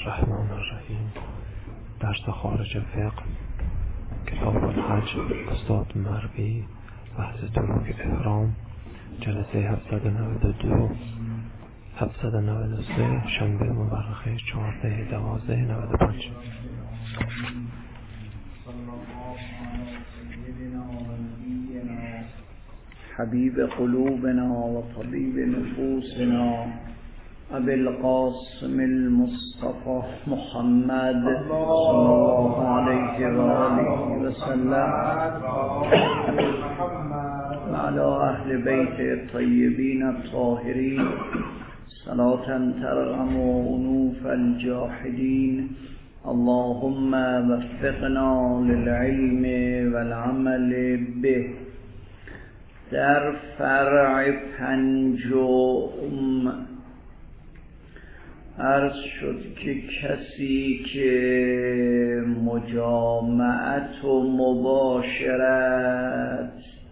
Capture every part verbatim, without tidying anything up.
الرحمن الرحیم. درس خارج فقه، کتاب الحج، استاد مربی، بحث دروگ احرام، جلسه هفتصد و نود و دو هفتصد و نود و سه، شنبه مورخه چهارده دوازده نود و پنج. حبیب قلوبنا و طبیب نفوسنا ابی القاسم المصطفى محمد صلی الله علیه و آله و سلم و علی اهل بیت الطیبین الطاهرین صلاة ترغم انوف الجاحدین. اللهم وفقنا للعلم والعمل به. در فرع پنجم عرض شد که کسی که مجامعت و مباشرت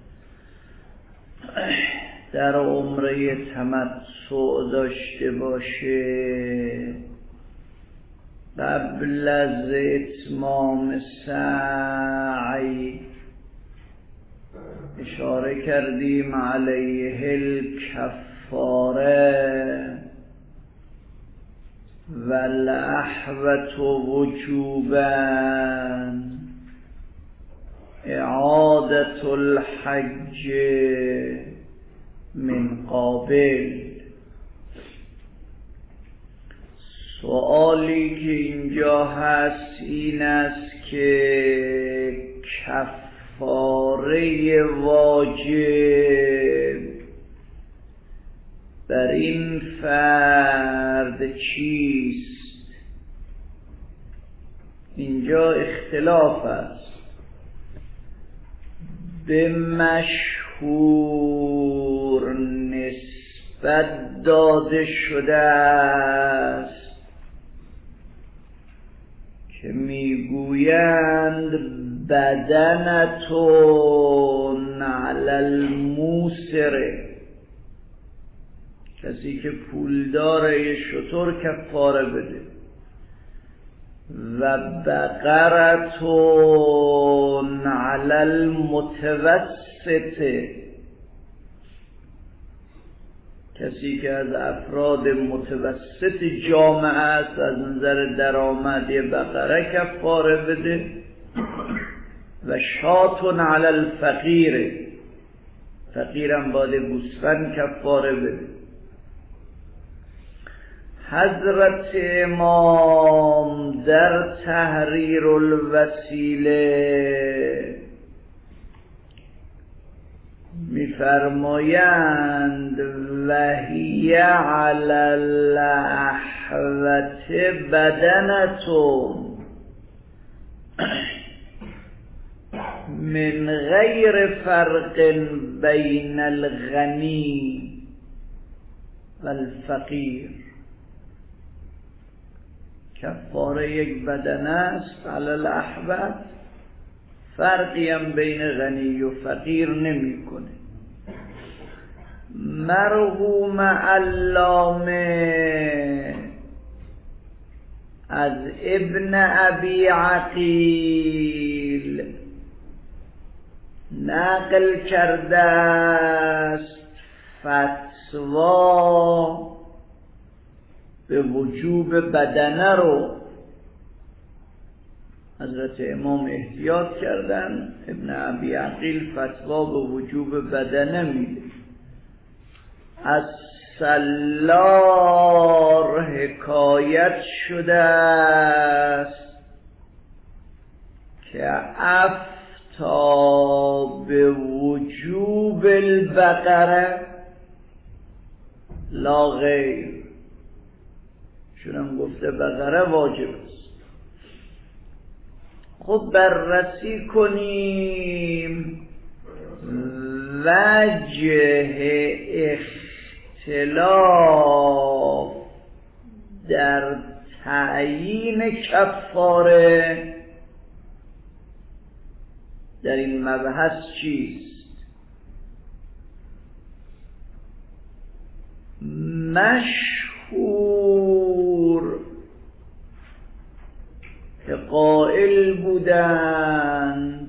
در عمره تمتع داشته باشه قبل از اتمام سعی، اشاره کردیم علیه الکفاره والاحوة وجوبا اعادة الحج من قابل. سوالی که اینجا هست این است که کفاره واجب بر این فرد چیست؟ اینجا اختلاف است. به مشهور نسبت داده شده است که میگویند بدنتون علی الموسر، کسی که پولداره شتر کفاره بده، و بقرتون علی المتوسط، کسی که از افراد متوسط جامعه است از نظر درآمد یه بقره کفاره بده، و شاتون علی الفقیر، فقیرم باید گوسفند کفاره بده. حضرت امام در تحریر الوسیله می‌فرمایند وهی علی الاحوة بدنتون من غیر فرق بین الغنی والفقیر. کفاره یک بدن است علی الاحوة، فرقی هم بین غنی و فقیر نمی کنه. مرحوم علامه از ابن ابی عقیل نقل کرده است فتوا به وجوب بدنه رو حضرت امام احتیاط کردن. ابن ابی عقیل فتوا به وجوب بدنه میده. از سلار حکایت شده است که افتا به وجوب البقره لا غیر، چونم گفته بقره واجب است. خب بررسی کنیم وجه اختلاف در تعیین کفاره در این مبحث چیست؟ مشهور که قائل بودند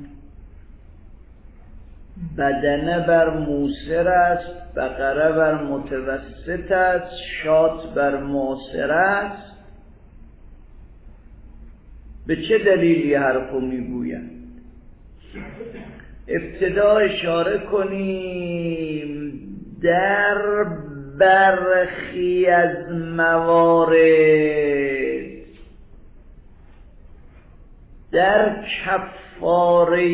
بدنه بر موسر است، بقره بر متوسط است، شات بر معسر است. به چه دلیلی حرفو میگویند؟ ابتدا اشاره کنیم در برخی از موارد در کفاره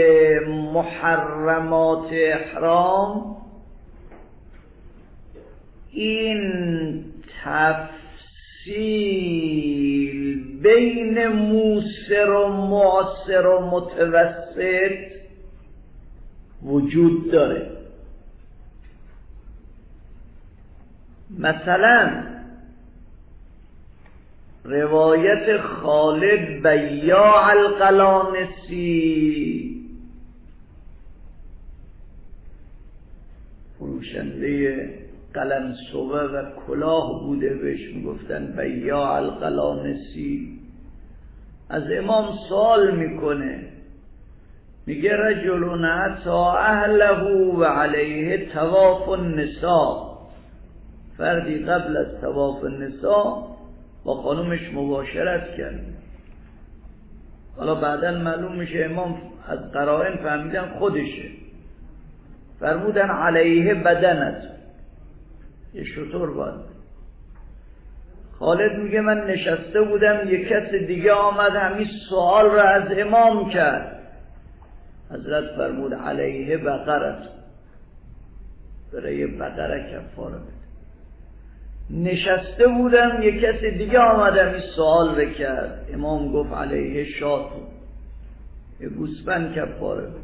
محرمات احرام این تفصیل بین موسر و معسر و متوسط وجود داره. مثلا روایت خالد بیاع القلانسی، فروشنده قلنسوه و کلاه بوده، بهش میگفتن بیاع القلانسی، از امام سوال میکنه، میگه رجل اتی اهله و علیه طواف النساء، فردی قبل از طواف النساء با خانومش مباشرت کرد. حالا بعدا معلوم میشه امام از قرائن فهمیدن خودشه، فرمودن علیه بدنت، یه شطور باید. خالد میگه من نشسته بودم، یک کس دیگه آمد همین سوال را از امام کرد. حضرت فرمود علیه بقرت، برای بقره کفاره بده. نشسته بودم یک کس دیگه آمدم این سوال رو کرد، امام گفت علیه شاتو، یه گوسفند کفاره بده.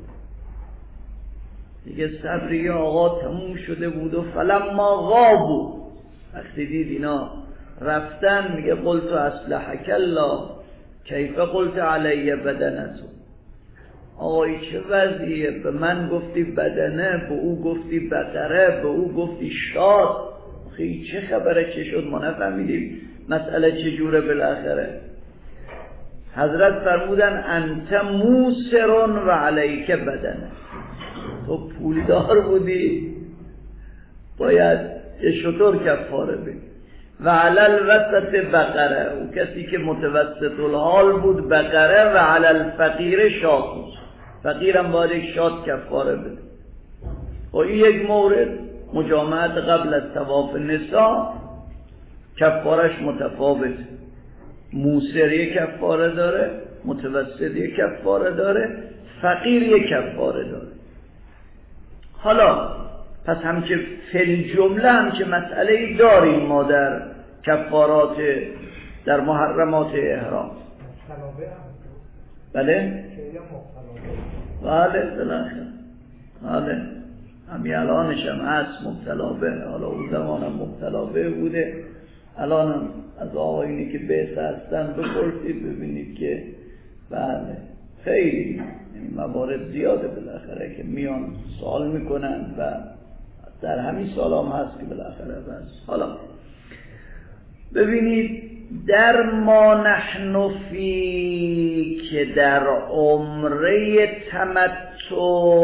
دیگه صبری آقا تموم شده بود و فلما غابو، وقتی دید اینا رفتن میگه قلت اصلحک الله کیف قلت علیه بدنتو، آقای چه وضعیه؟ به من گفتی بدنه، به او گفتی بقره، به او گفتی شاد، خیلی چه خبره؟ چه شد؟ ما نفهمیدیم مسئله چجوره بالاخره. حضرت فرمودن انت موسرون و علیک بدنه، تو پولدار بودی باید یه شطور کفاره بدی. و علل وسط بقره، او کسی که متوسط الحال بود بقره، و علل فقیر شات، فقیرم باید یک شات کفاره بده. و این یک مورد مجامعت قبل از طواف نساء کفارش متفاوت، موسر یک کفاره داره، متوسط یک کفاره داره، فقیر یک کفاره داره. حالا پس همچه فی جمله همچه مسئله داریم ما در کفارات در محرمات احرام. بله؟ بله بالاخره بله همین الانش هم هست مبتلا به، حالا اون زمان هم مبتلا به بوده، الان هم از آقایونی که بهست هستن بپرسید ببینید که بله خیلی موارد زیاده بالاخره که میان سوال میکنن و در همین سال هم هست که بالاخره بس. حالا ببینید در ما نحن فی که در عمره تمتع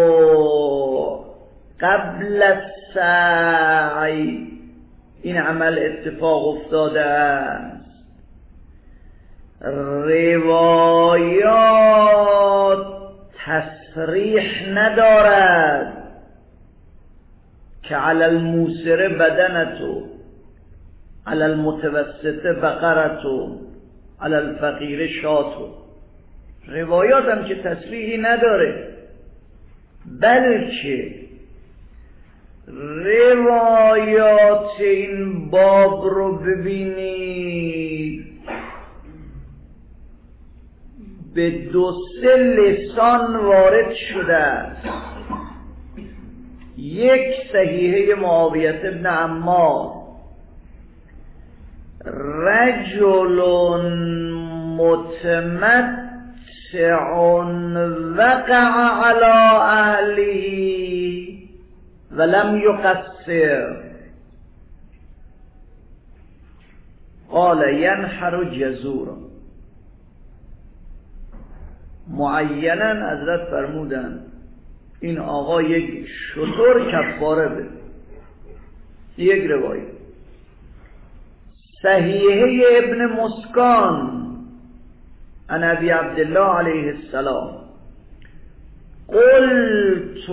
قبل السعی این عمل اتفاق افتاده است. روایات تصریح ندارد که علی الموسر بدنتو، علی المتوسط بقرتو، علی الفقیر شاتو. روایات هم که تصریحی نداره، بلکه روایات این باب رو ببینید به دو سه لسان وارد شده است. یک صحیحه معاویه بن عمار، رجل متمتع وقع على اهله ولم يقصر قال ينحر جزورا. معینن حضرت فرمودن این آقا یک شتر کفاره بده. یک روایت صحیحه ابن مسکان عن ابی عبدالله علیه السلام قلت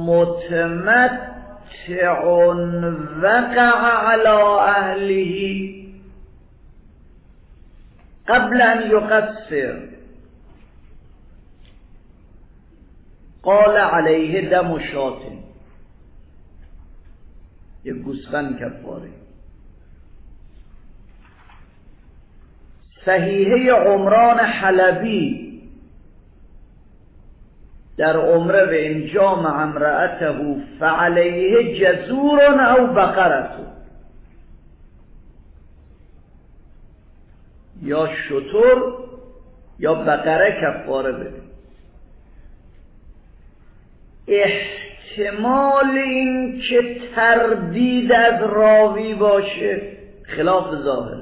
متمتع وقع على اهله قبل ان يقصر قال علیه دم شاة، یک گوسفند کفاره. صحیحه عمران حلبی در عمره و انجام امرأته فعلیه جزور او بقره، یا شتر یا بقره کفاره بده. احتمال این که تردید از راوی باشه خلاف ظاهره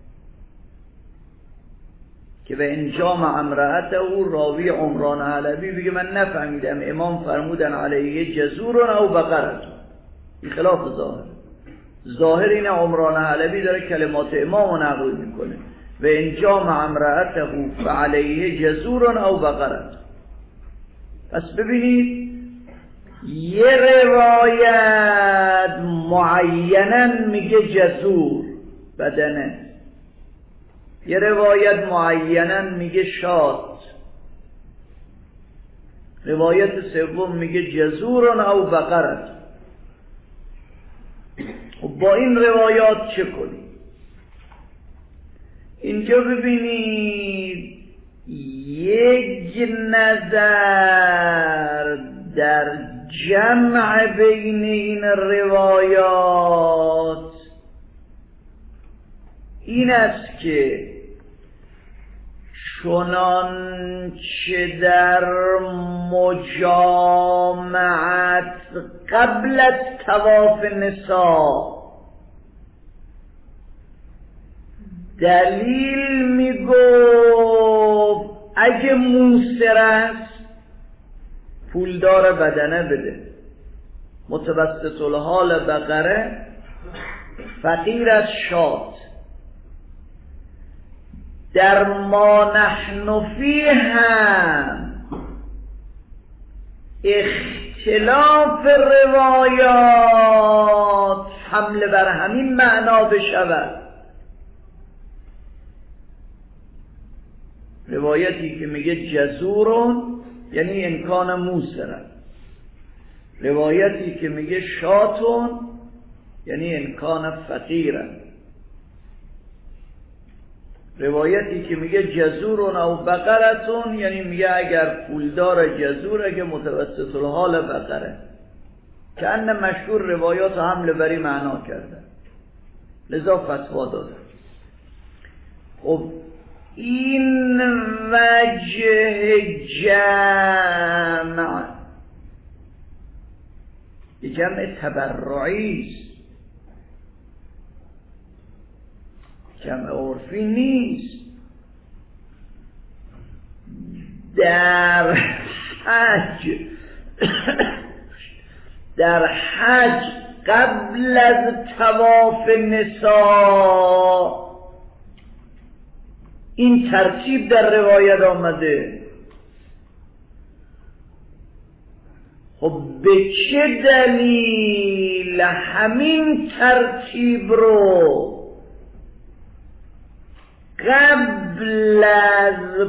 که به انجام امرأته او راوی عمران حلبی بگه من نفهمیدم امام فرمودن علیه جزور او بقره، این خلاف ظاهره. ظاهر این عمران حلبی داره کلمات امام رو نقل میکنه و انجام امرأته فعلیه جزور او بقره. پس ببینید یه روایت معینن میگه جزور بدنه، یه روایت معینن میگه شات، روایت سوم میگه جزور او بقره. و با این روایات چه کنیم؟ اینجا ببینید یک نظر در جمع بین این روایات این است که چنان چه در مجامعت قبل از طواف نساء دلیل میگفت اگه موسر است پولدار بدنه بده، متوسط الحال بقره، فقیر از شات. در ما نحن فیه هم اختلاف روایات حمله بر همین معنا بشود. روایتی که میگه جزورون یعنی امکان موسرن، روایتی که میگه شاتون یعنی امکان فقیرن، روایتی که میگه جزورون او بقرتون یعنی میگه اگر پولدار جزور اگه متوسط الحال بقره، که ان مشهور روایات حمله بری معنا کردن لذا فتوا دادن. خب این وجه جمع جمع تبرعی است، جمع عرفی نیست. در حج در حج قبل از طواف نساء این ترتیب در روایت آمده. خب به چه دلیل همین ترتیب رو قبل از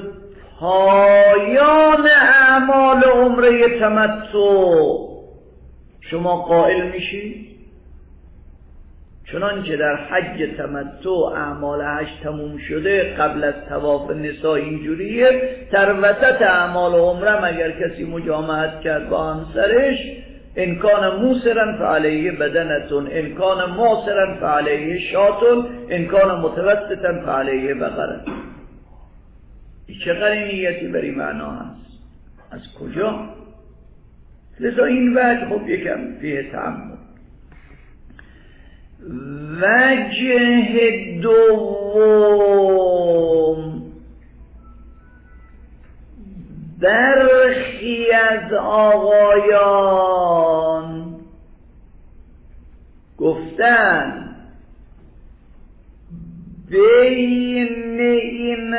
پایان اعمال عمره تمتع شما قائل میشید؟ چنانچه در حج تمتع اعمال حج تموم شده قبل از طواف نساء اینجوریه، در وسط اعمال عمره اگر کسی مجامعت کرد با همسرش انکان موسرن فعلیه بدنتون، انکان ماسرن فعلیه شاتون، انکان متوسطن فعلیه بقرن. این چه قرینیتی بر این معنا هست؟ از کجا؟ لذا این وجه خب یکم فیه تعمل. وجه دوم برخی از آقایان گفتن بین این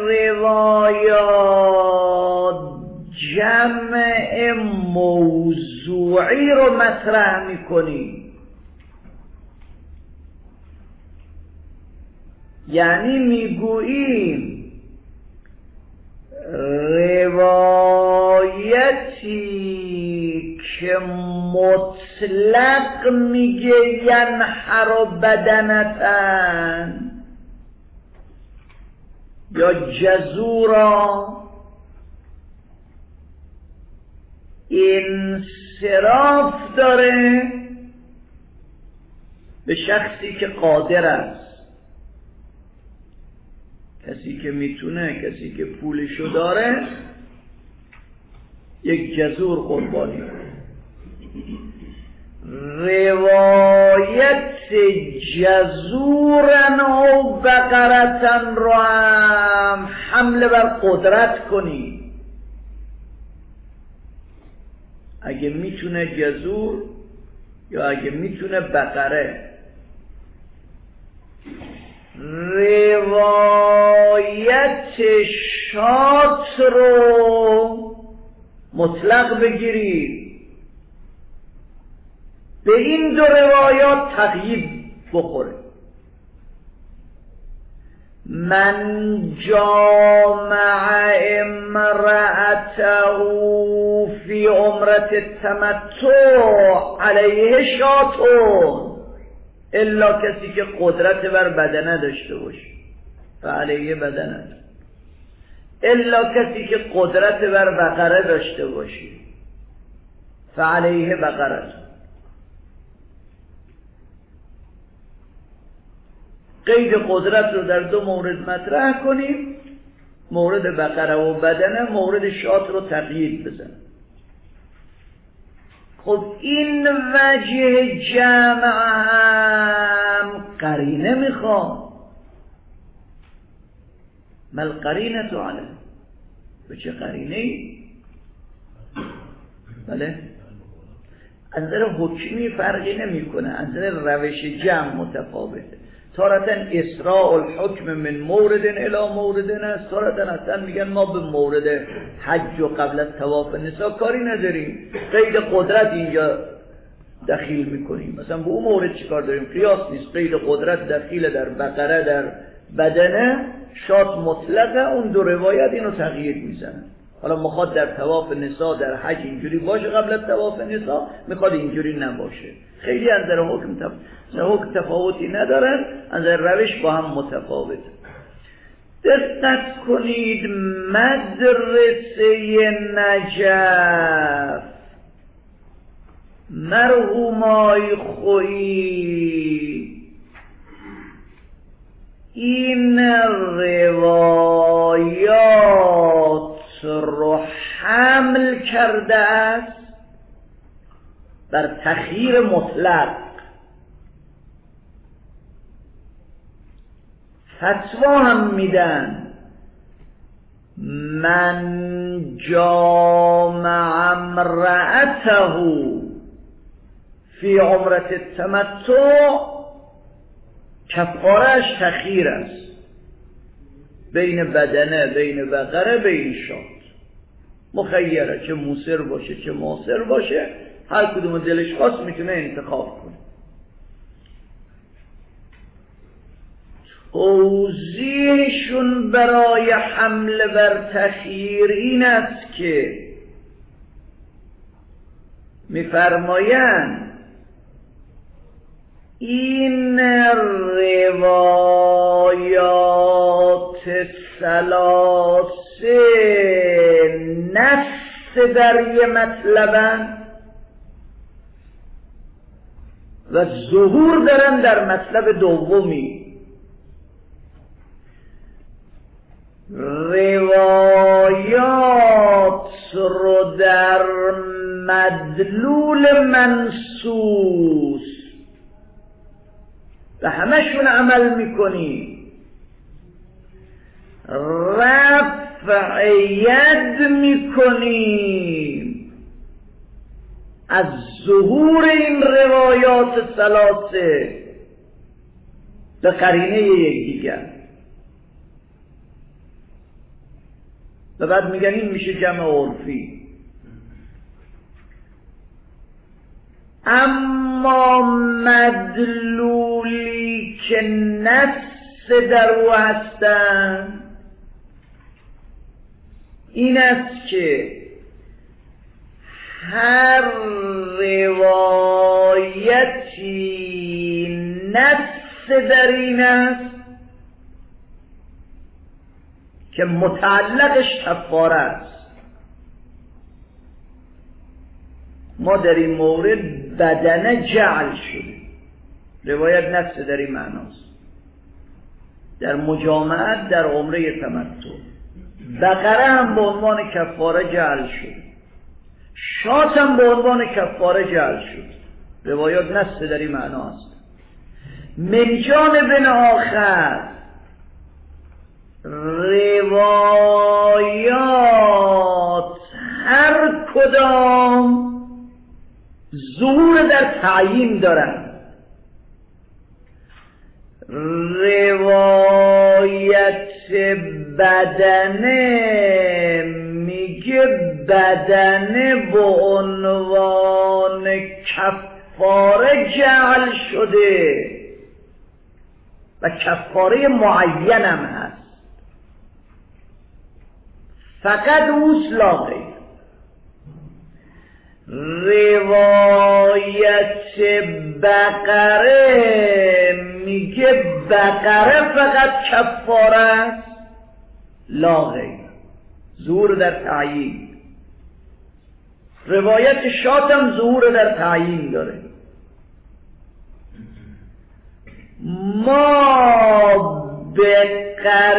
روایات جمع موضوعی رو مطرح میکنی، یعنی میگوییم روایتی که مطلق میگه ینحر بدنتن یا جزورا انصراف داره به شخصی که قادر است، کسی که میتونه، کسی که پولشو داره یک جزور قربانی کنه. روایت جزورن و بقرتن رو هم حمله بر قدرت کنی، اگه میتونه جزور یا اگه میتونه بقره. روایت شات رو مطلق بگیرید، به این دو روایات تقیید بخوره. من جامع امرأته فی عمرة التمتع علیه شاتون، الا کسی که قدرت بر بدنه داشته باشه فعلیه بدنه، الا کسی که قدرت بر بقره داشته باشه فعلیه بقره. قید قدرت رو در دو مورد مطرح کنیم، مورد بقره و بدنه، مورد شات رو تقیید بزن. خب این وجه جمع هم قرینه میخواد. مل قرینه تو علیه، به چه قرینه ای؟ بله از نظر حکمی فرقی نمی کنه، از نظر روش جمع متفاوته. تارتا اسراء الحکم من مورد الی مورد است، تارتا اصلا میگن ما به مورد حج و قبل از طواف نسا کاری نداریم، قید قدرت اینجا دخیل میکنیم. مثلا به اون مورد چیکار داریم؟ قیاس نیست، قید قدرت دخیل در بقره در بدنه، شات مطلقه. اون دو روایت اینو تغییر میزنن. حالا میخواد در طواف نسا در حج اینجوری باشه قبل از طواف نسا، میخواد اینجوری نباشه. خیلی از در حکم تف... حکم تفاوتی ندارن، از در روش با هم متفاوت. دقت کنید مدرسه نجف مرحومای خویی این روایات رو حمل کرده است بر تخییر مطلق. فتوا هم میدن من جامع امرأته فی عمرة التمتع کفارش تخییر است بین بدنه، بین بقره، بین شات. مخیره، چه موسر باشه چه معسر باشه، هر کدوم دلش خواست میتونه انتخاب کنه. توضیحشون برای حمله بر تخییر این است که میفرمایند این روایات ثلاثه نفس در یه مطلبن و ظهور دارن در مطلب دومی. روایات رو در مدلول منصوص و همشون عمل میکنی، رفع رفع ید میکنیم از ظهور این روایات ثلاثه به قرینه یکدیگر و بعد میگن این میشه جمع عرفی. اما مدلولی که نفس در او هستن این است که هر روایتی نفس در این است که متعلقش کفاره است. ما در این مورد بدنه جعل شده، روایت نفس در این معناست. در مجامعت در عمره تمتع بقره هم به عنوان کفاره جعل شد، شات هم به عنوان کفاره جعل شد، روایات نفس در این معناست. من جانب آخر روایات هر کدام ظهور در تعیین دارن. روایت بدنه میگه بدنه به عنوان کفاره جعل شده و کفاره معینم هست، فقط اوست لا غیر. روایت بقره میگه بقره فقط کفاره است لا غیر، ظهور در تعیین. روایت شاتم ظهور در تعیین داره. ما به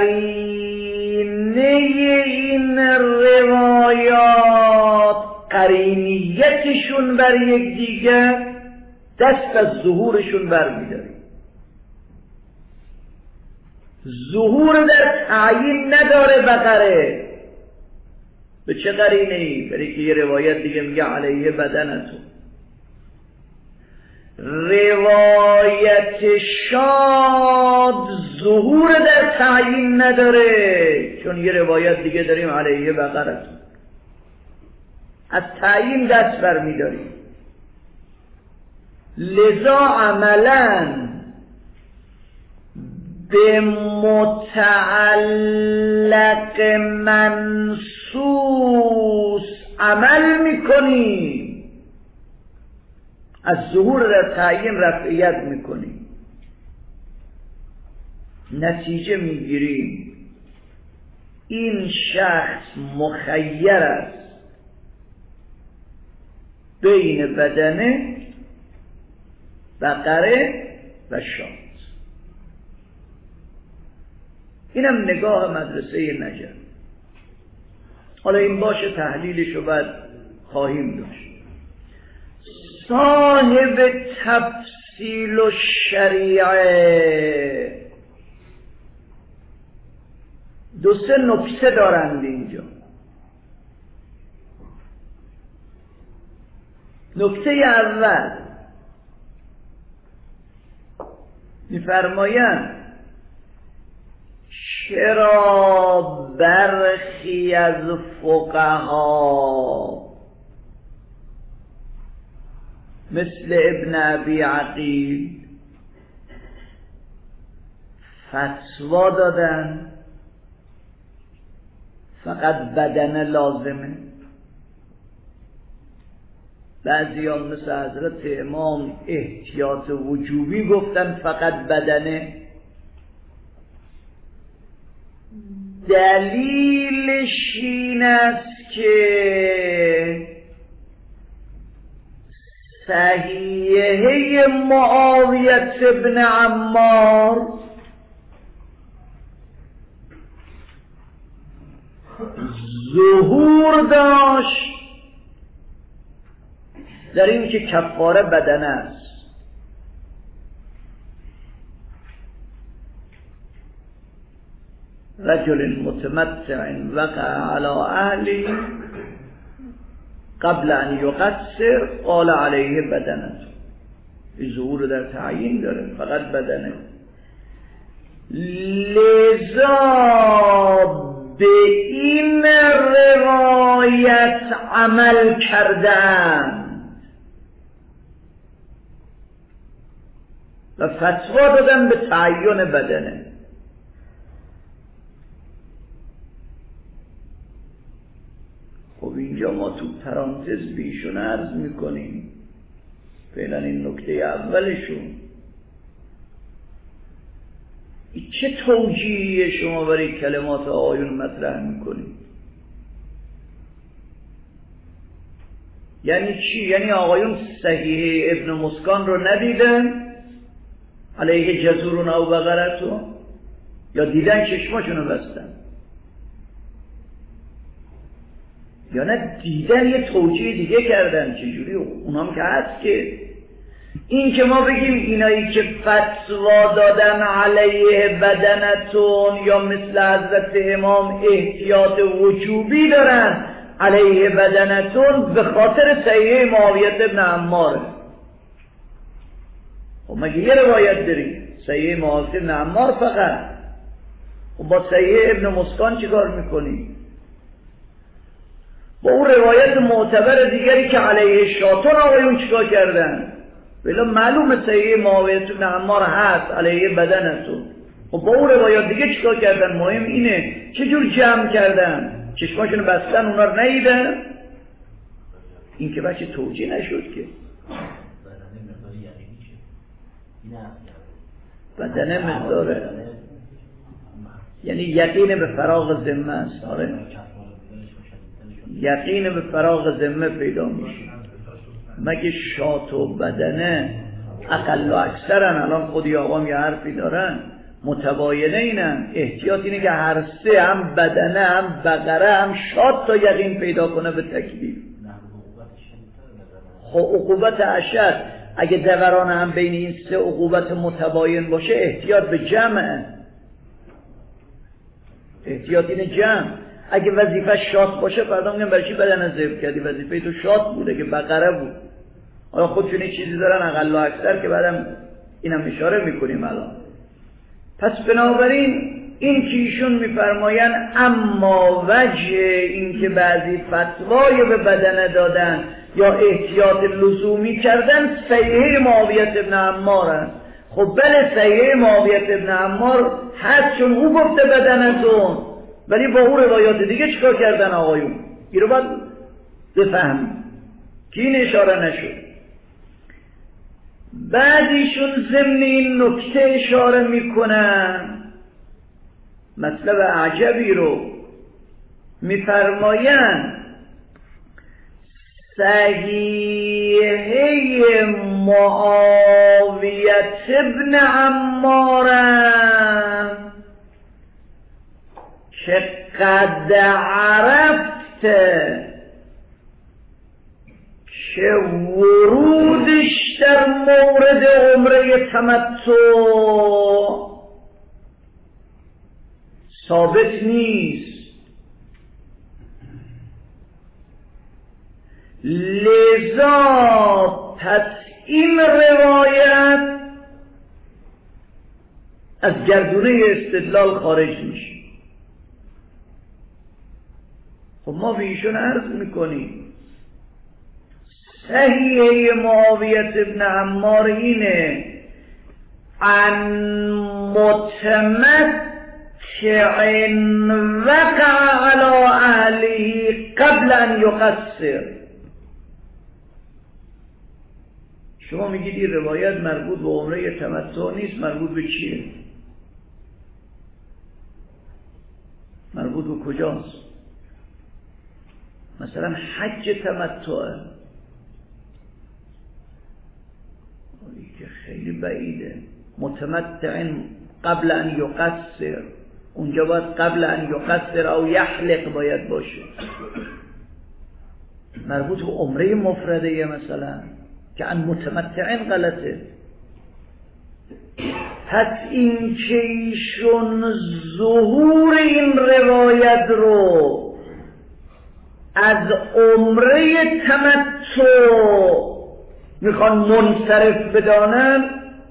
قرینه این روایات قرینیتشون بر یک دیگر دست از ظهورشون برمی‌داریم. ظهور در تعیین نداره بقره. به چه قرینه ای؟ برای که یه روایت دیگه میگه علیه بدنتون. روایت شاد ظهور در تعیین نداره، چون یه روایت دیگه داریم علیه بقرتون، از تعیین دست برمی‌داریم. لذا عملاً به متعلق منصوص عمل میکنیم، از ظهور در تعیین رفعیت میکنیم، نتیجه میگیریم این شخص مخیر است بین بدنه بقره و شات. اینم نگاه مدرسه نجف. حالا این باشه تحلیلشو بعد خواهیم داشت. صاحب تفصیل و شریعه دو سه نکته دارند اینجا. نکته اول می‌فرمایند چرا برخی از فقها مثل ابن ابی عقیل فتوا دادن فقط بدن لازمه، بعضی هم مثل حضرت امام احتیاط وجوبی گفتن فقط بدنه. دلیلش این است که صحیحه معاویه ابن عمار ظهور داشت در این که کفاره بدنه است. و رجل متمتع وقع على اهلی قبل ان یقصر قال علیه بدنه. ظهور در تعیین داره، فقط بدنه. لذا به این روایت عمل کردن و فتوا دادن به تعیین بدنه. خب اینجا ما تو پرانتز بیشون عرض میکنیم فعلا این نکته اولشون. چه توجیهی شما برای کلمات آیون مطرح میکنید؟ یعنی چی؟ یعنی آقایون صحیح ابن مسکان رو ندیدن علیه جزورون او بقرتون، یا دیدن چشماشون رو بستن، یا نه دیدن یه توجیه دیگه کردن؟ چجوری؟ اونام که هست که این که ما بگیم اینایی که فتوا دادن علیه بدنتون یا مثل حضرت امام احتیاط وجوبی دارن علیه بدنتون به خاطر صحیح معاویه ابن عمار. خب مگه یه روایت داریم صحیح معاویه ابن عمار فقط؟ خب با صحیح ابن مسکان چی کار میکنی؟ با اون روایت معتبر دیگری که علیه شاطان آقایون چیکار کردن؟ بلا معلومه صحیح معاویه ابن عمار هست علیه بدنتون. خب با اون روایات دیگه چیکار کردن؟ مهم اینه چجور جمع کردن؟ چشماشونو بستن اونا رو ندیدن؟ این که بچه توجیه نشد که بدنه مقداره یعنی یقین به فراغ ذمه است. آره یقین به فراغ ذمه پیدا میشه. مگه شات و بدنه اقل و اکثرن؟ الان خودی آقام یه حرفی دارن متباینه اینن. احتیاط اینه که هر سه هم بدنه هم بقره هم شات تا یقین پیدا کنه به تکلیف. خب عقوبت اشد اگه دوران هم بین این سه عقوبت متباین باشه احتیاط به جمعه. احتیاط اینه جمع. اگه وظیفه شات باشه فردا میگم برای چی بدن ذبح کردی؟ وظیفه تو شات بوده که بقره بود. آیا خودشون چیزی دارن اقل و اکثر که بعدم اینم اشاره میکنیم الان. پس بنابراین این که ایشون میفرماین اما وجه این که بعضی فتوای به بدنه دادن یا احتیاط لزومی کردن صحیح معاویه ابن عمار هست. خب بله صحیح معاویه ابن عمار هست چون او گفته بدنتون، ولی با اون روایات دیگه چیکار کردن آقایون؟ این رو باید بفهم که این اشاره نشد. بعدیشون ضمن این نکته اشاره میکنن مطلب عجبی رو میفرماین صحیحه معاویه ابن عمار که قد عرفت که ورودش در مورد عمره تمتع ثابت نیست، لذا پس این روایت از گردونه استدلال خارج میشه. خب ما به ایشون عرض میکنیم صحیح معاویه ابن عمار اینه عن متمتع وقع على اهله قبل ان یقصر. شما میگید این روایت مربوط به عمره تمتع نیست، مربوط به چیه؟ مربوط به کجاست؟ مثلا حج تمتع که خیلی بعیده. متمتع قبل ان یقصر، اونجا باید قبل ان یقصر او یحلق باید باشه. مربوط به عمره مفرده مثلا که ان متمتعین غلطه. پس این که ایشون ظهور این روایت رو از عمره تمتع میخوان منصرف بدانن،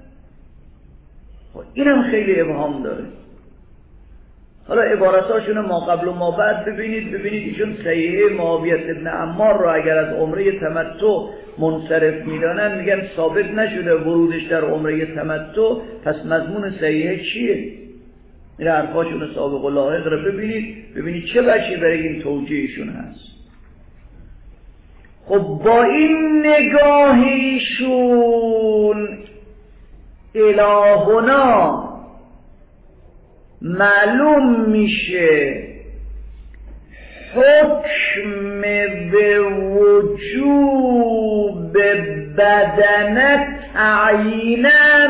اینم خیلی ابهام داره. حالا عبارتاشون ما قبل و ما بعد ببینید ببینید ایشون صحیحه معاویه ابن عمار رو اگر از عمره تمتع منصرف میدانن میگن ثابت نشده ورودش در عمره تمتع، پس مضمون صحیحه چیه؟ این حرفاشون سابق و لاحق رو ببینید ببینید چه وجهی برای این توجیهشون هست. خب با این نگاهیشون الهنا معلوم میشه حکم به وجوب بدنه تعیینا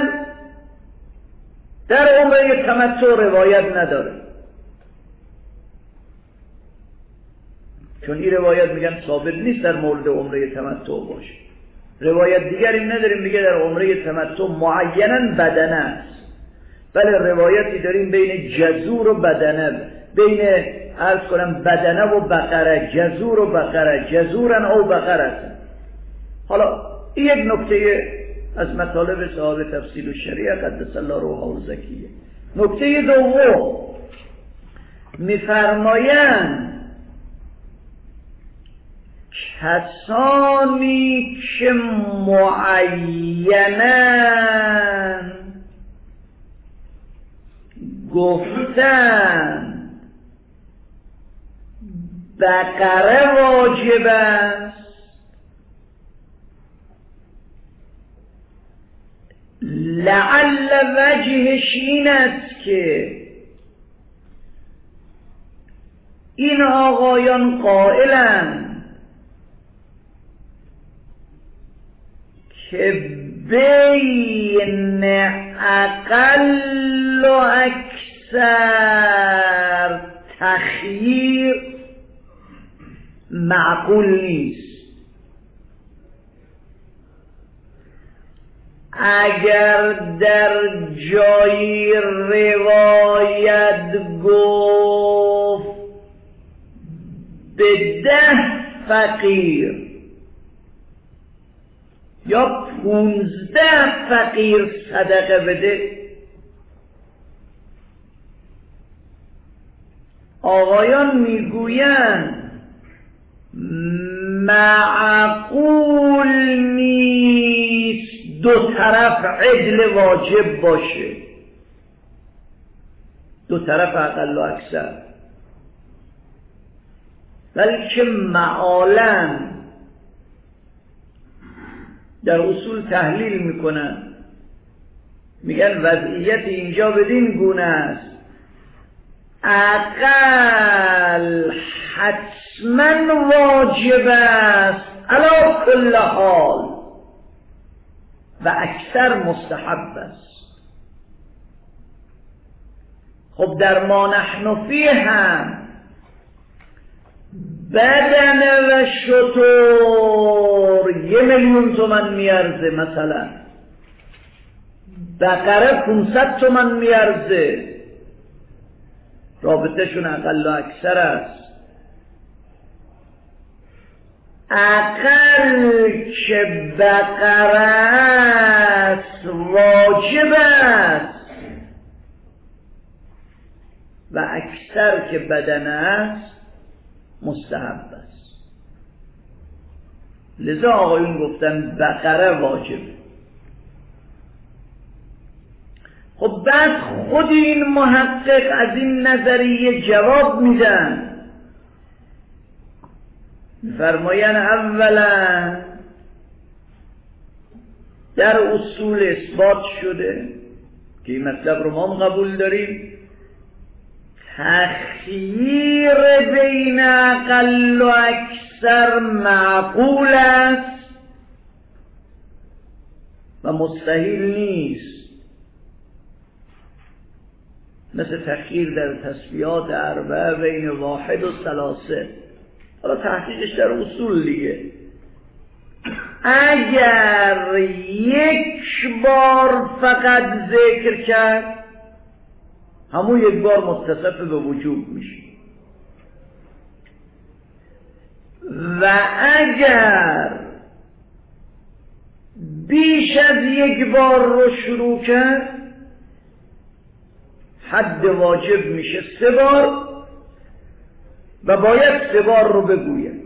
در عمره تمتع روایت نداره، چون این روایت میگن ثابت نیست در مورد عمره تمتع باشه. روایت دیگری نداریم میگه در عمره تمتع معینا بدنه است. بله روایتی داریم بین جزور و بدنه، بین عرض کنم بدنه و بقره، جزور و بقره، جزورن او بقره. حالا این یک نکته از مطالب صاحب تفسیر الشریعه قدس الله روحه الزکیه. نکته دوم میفرمایند کسانی که معینن گفتن بقره واجب است، لعل وجهش این است که این آقایان قائلند که بین اقل و اکثر تخییر معقول نیست. اگر در جای روایت گفت به ده فقیر یا پونزده فقیر صدقه بده، آقایان میگویند معقول نیست دو طرف عدل واجب باشه، دو طرف اقل و اکثر، بلکه معالاً در اصول تحلیل میکنن، میگن وضعیت اینجا بدین گونه است اقل حتما واجب است علی کل حال و اکثر مستحب است. خب در ما نحن فیه هم بدنه و شطور یه میلیون تومن میارزه، مثلا بقره پونصد تومن میارزه، رابطهشون اقل و اکثر است. اقل که بقره است واجب است و اکثر که بدنه است مستحب است. لذا آقایون گفتن بقره واجبه. خب بعد خود این محقق از این نظریه جواب میدن، فرماین اولا در اصول اثبات شده که این مطلب رو ما قبول داریم، تخییر بین اقل و اکثر معقول است و مستحیل نیست، مثل تخییر در تسبیحات اربعه بین واحد و ثلاثه. حالا تحقیقش در اصول دیگه. اگر یک بار فقط ذکر کرد همون یک بار متصف به وجوب میشه و اگر بیش از یک بار رو شروع کرد حد واجب میشه سه بار و باید سه بار رو بگوید.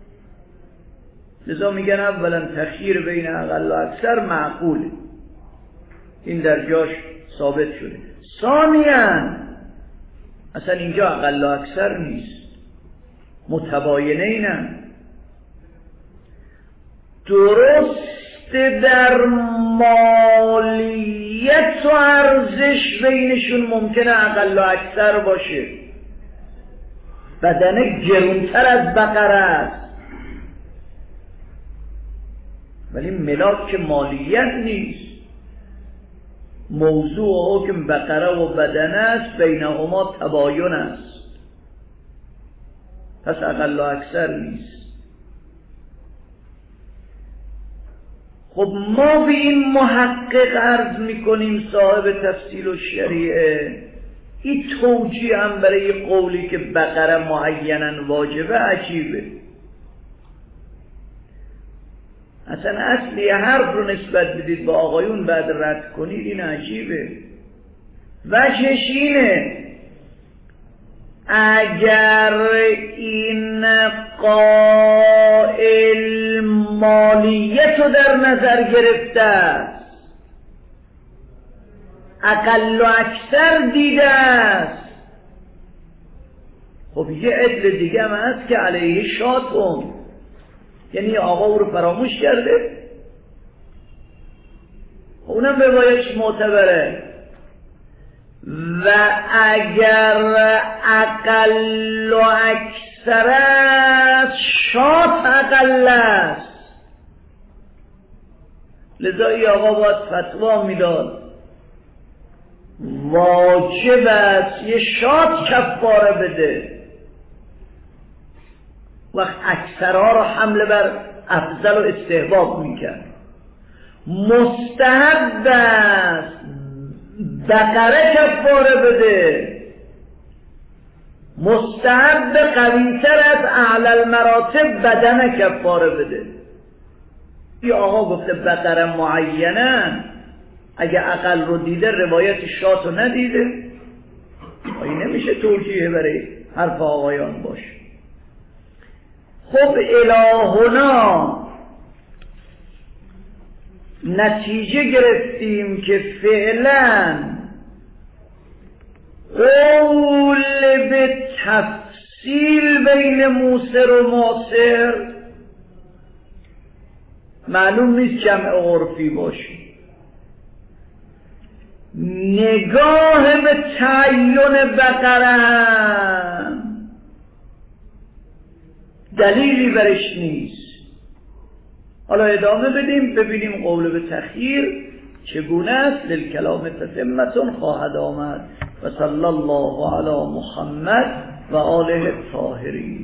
لذا میگن اولا تخییر بین اقل و اکثر معقوله، این در جاش ثابت شده. ثانیاً اصلا اینجا اقل و اکثر نیست، متباینه اینن. درست در مالیت و ارزش بینشون ممکنه اقل و اکثر باشه، بدنه گرونتر از بقره است، ولی ملاک مالیت نیست. موضوع و حکم بقره و بدنه است، بینهما تباین است، پس اقل و اکثر نیست. خب ما به این محقق عرض میکنیم صاحب تفصیل و شریعه، این توجیه هم برای قولی که بقره معیناً واجبه عجیبه. اصلا اصلی حرف رو نسبت بدید با آقایون بعد رد کنید، این عجیبه. وجهش اینه اگر این قائل مالیت رو در نظر گرفته است، اقل و اکثر دیده است، خب یه عدل دیگه هم هست که علیه شاتم، یعنی آقا او رو فراموش کرده، اونم روایتش معتبره. و اگر اقل و اکثر است، شات اقل است، لذا ای آقا باید فتوا میداد واجب است یه شات کفاره بده. وقت اکثرها رو حمله بر افضل و استحباب میکرد. مستحب است بقره کفاره بده، مستحب قویتر از اعلی المراتب بدن کفاره بده. این آقا گفته بقره معینه، اگه اقل رو دیده روایت شات رو ندیده، این نمیشه توجیه برای حرف آقایان باشه. خب الهنا نتیجه گرفتیم که فعلا قول به تفصیل بین موسر و معسر معلوم نیست جمع عرفی باشه. نگاه به تعین بقره دلیلی برش نیست. حالا ادامه بدیم ببینیم قول به تخییر چگونه است. للکلام تتمتون خواهد آمد. و صلی الله علی محمد و آله الطاهرین.